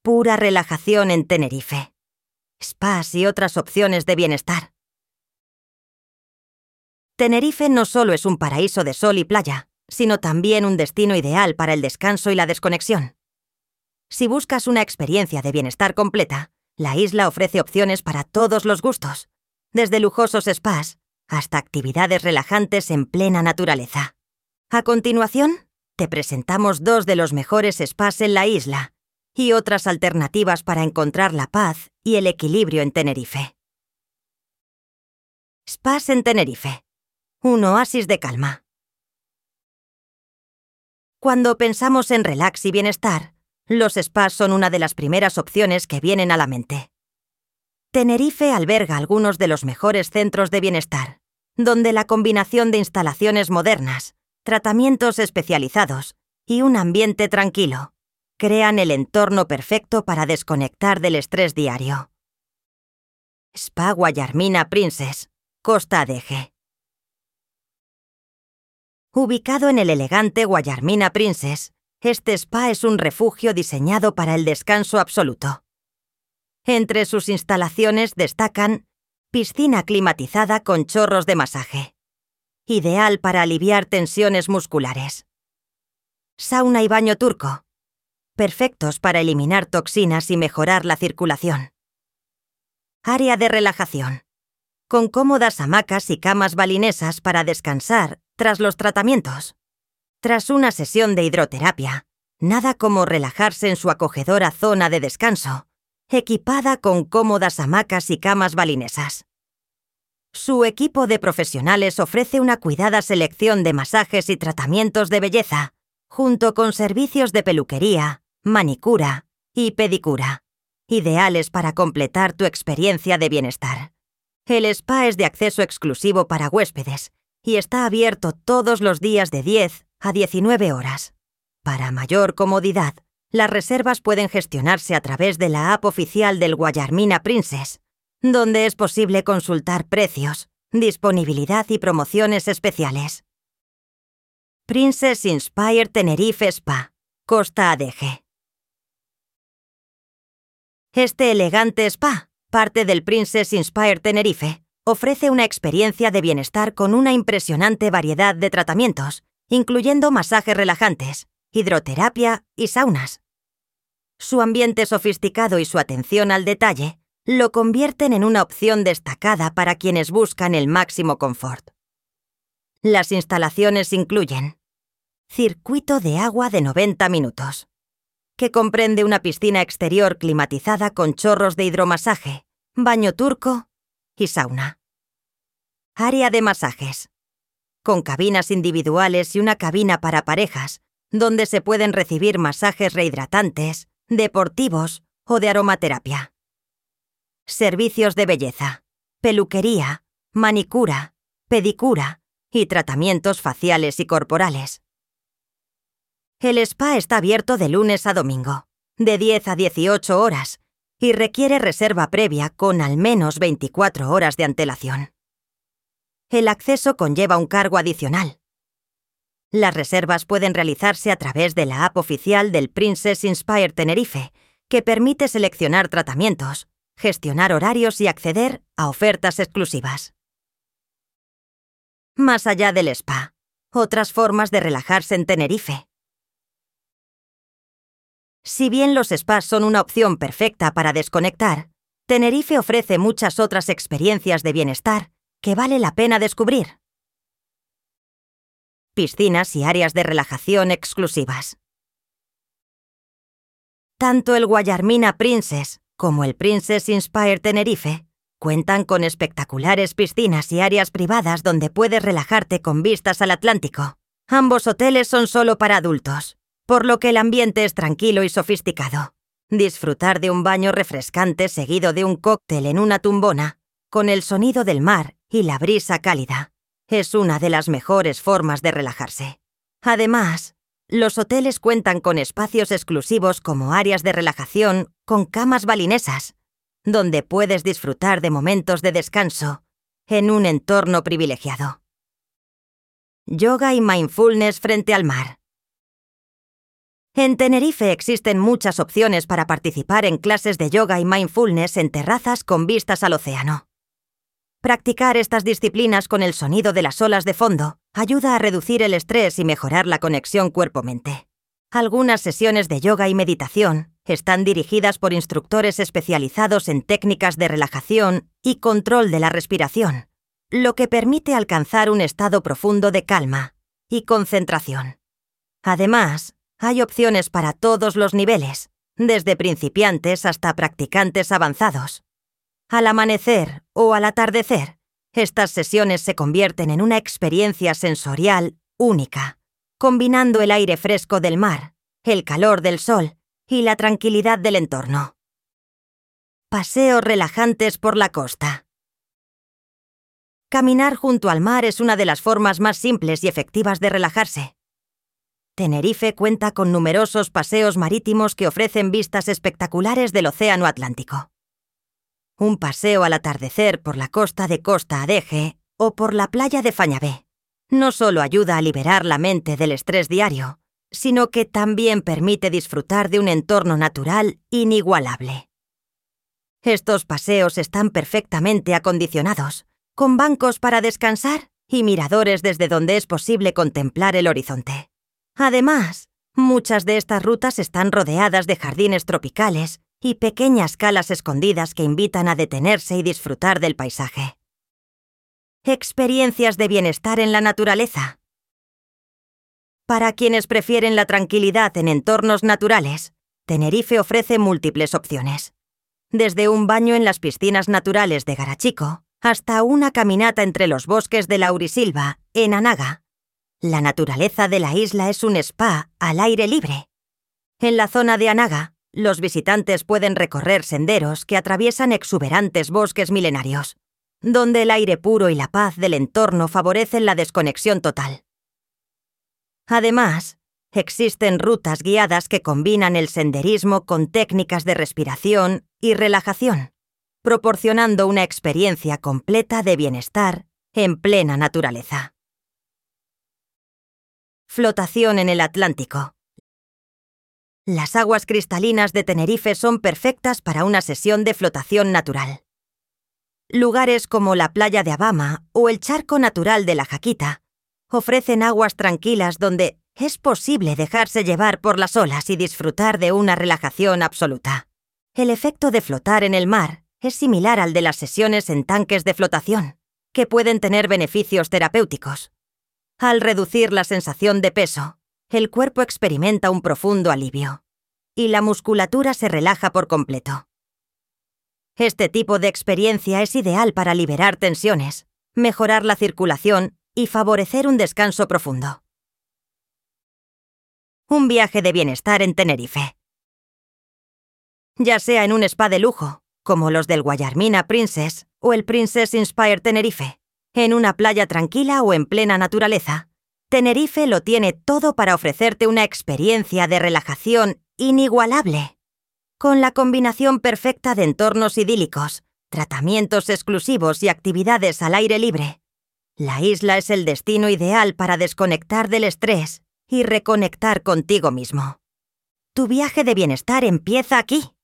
Pura relajación en Tenerife. Spas y otras opciones de bienestar. Tenerife no solo es un paraíso de sol y playa, sino también un destino ideal para el descanso y la desconexión. Si buscas una experiencia de bienestar completa, la isla ofrece opciones para todos los gustos, desde lujosos spas hasta actividades relajantes en plena naturaleza. A continuación, te presentamos 2 de los mejores spas en la isla y otras alternativas para encontrar la paz y el equilibrio en Tenerife. Spas en Tenerife. Un oasis de calma. Cuando pensamos en relax y bienestar, los spas son una de las primeras opciones que vienen a la mente. Tenerife alberga algunos de los mejores centros de bienestar, donde la combinación de instalaciones modernas, tratamientos especializados y un ambiente tranquilo crean el entorno perfecto para desconectar del estrés diario. Spa Guayarmina Princess, Costa Adeje. Ubicado en el elegante Guayarmina Princess, este spa es un refugio diseñado para el descanso absoluto. Entre sus instalaciones destacan piscina climatizada con chorros de masaje, ideal para aliviar tensiones musculares. Sauna y baño turco, perfectos para eliminar toxinas y mejorar la circulación. Área de relajación, con cómodas hamacas y camas balinesas para descansar tras los tratamientos. Tras una sesión de hidroterapia, nada como relajarse en su acogedora zona de descanso, equipada con cómodas hamacas y camas balinesas. Su equipo de profesionales ofrece una cuidada selección de masajes y tratamientos de belleza, junto con servicios de peluquería, manicura y pedicura, ideales para completar tu experiencia de bienestar. El spa es de acceso exclusivo para huéspedes y está abierto todos los días de 10 a 19 horas. Para mayor comodidad, las reservas pueden gestionarse a través de la app oficial del Guayarmina Princess, donde es posible consultar precios, disponibilidad y promociones especiales. Princess Inspire Tenerife Spa, Costa Adeje. Este elegante spa, parte del Princess Inspire Tenerife, ofrece una experiencia de bienestar con una impresionante variedad de tratamientos, incluyendo masajes relajantes, hidroterapia y saunas. Su ambiente sofisticado y su atención al detalle lo convierten en una opción destacada para quienes buscan el máximo confort. Las instalaciones incluyen circuito de agua de 90 minutos, que comprende una piscina exterior climatizada con chorros de hidromasaje, baño turco y sauna. Área de masajes, con cabinas individuales y una cabina para parejas, donde se pueden recibir masajes rehidratantes, deportivos o de aromaterapia. Servicios de belleza, peluquería, manicura, pedicura y tratamientos faciales y corporales. El spa está abierto de lunes a domingo, de 10 a 18 horas, y requiere reserva previa con al menos 24 horas de antelación. El acceso conlleva un cargo adicional. Las reservas pueden realizarse a través de la app oficial del Princess Inspire Tenerife, que permite seleccionar tratamientos, gestionar horarios y acceder a ofertas exclusivas. Más allá del spa, otras formas de relajarse en Tenerife. Si bien los spas son una opción perfecta para desconectar, Tenerife ofrece muchas otras experiencias de bienestar que vale la pena descubrir. Piscinas y áreas de relajación exclusivas. Tanto el Guayarmina Princess como el Princess Inspire Tenerife cuentan con espectaculares piscinas y áreas privadas donde puedes relajarte con vistas al Atlántico. Ambos hoteles son solo para adultos, por lo que el ambiente es tranquilo y sofisticado. Disfrutar de un baño refrescante seguido de un cóctel en una tumbona, con el sonido del mar y la brisa cálida, es una de las mejores formas de relajarse. Además, los hoteles cuentan con espacios exclusivos como áreas de relajación con camas balinesas, donde puedes disfrutar de momentos de descanso en un entorno privilegiado. Yoga y mindfulness frente al mar. En Tenerife existen muchas opciones para participar en clases de yoga y mindfulness en terrazas con vistas al océano. Practicar estas disciplinas con el sonido de las olas de fondo ayuda a reducir el estrés y mejorar la conexión cuerpo-mente. Algunas sesiones de yoga y meditación están dirigidas por instructores especializados en técnicas de relajación y control de la respiración, lo que permite alcanzar un estado profundo de calma y concentración. Además, hay opciones para todos los niveles, desde principiantes hasta practicantes avanzados. Al amanecer o al atardecer, estas sesiones se convierten en una experiencia sensorial única, combinando el aire fresco del mar, el calor del sol y la tranquilidad del entorno. Paseos relajantes por la costa. Caminar junto al mar es una de las formas más simples y efectivas de relajarse. Tenerife cuenta con numerosos paseos marítimos que ofrecen vistas espectaculares del Océano Atlántico. Un paseo al atardecer por la costa de Costa Adeje o por la playa de Fañabé no solo ayuda a liberar la mente del estrés diario, sino que también permite disfrutar de un entorno natural inigualable. Estos paseos están perfectamente acondicionados, con bancos para descansar y miradores desde donde es posible contemplar el horizonte. Además, muchas de estas rutas están rodeadas de jardines tropicales y pequeñas calas escondidas que invitan a detenerse y disfrutar del paisaje. Experiencias de bienestar en la naturaleza. Para quienes prefieren la tranquilidad en entornos naturales, Tenerife ofrece múltiples opciones. Desde un baño en las piscinas naturales de Garachico hasta una caminata entre los bosques de Laurisilva, en Anaga. La naturaleza de la isla es un spa al aire libre. En la zona de Anaga, los visitantes pueden recorrer senderos que atraviesan exuberantes bosques milenarios, donde el aire puro y la paz del entorno favorecen la desconexión total. Además, existen rutas guiadas que combinan el senderismo con técnicas de respiración y relajación, proporcionando una experiencia completa de bienestar en plena naturaleza. Flotación en el Atlántico. Las aguas cristalinas de Tenerife son perfectas para una sesión de flotación natural. Lugares como la playa de Abama o el charco natural de La Jaquita ofrecen aguas tranquilas donde es posible dejarse llevar por las olas y disfrutar de una relajación absoluta. El efecto de flotar en el mar es similar al de las sesiones en tanques de flotación, que pueden tener beneficios terapéuticos. Al reducir la sensación de peso, el cuerpo experimenta un profundo alivio, y la musculatura se relaja por completo. Este tipo de experiencia es ideal para liberar tensiones, mejorar la circulación y favorecer un descanso profundo. Un viaje de bienestar en Tenerife. Ya sea en un spa de lujo, como los del Guayarmina Princess o el Princess Inspire Tenerife, en una playa tranquila o en plena naturaleza, Tenerife lo tiene todo para ofrecerte una experiencia de relajación inigualable. Con la combinación perfecta de entornos idílicos, tratamientos exclusivos y actividades al aire libre, la isla es el destino ideal para desconectar del estrés y reconectar contigo mismo. Tu viaje de bienestar empieza aquí.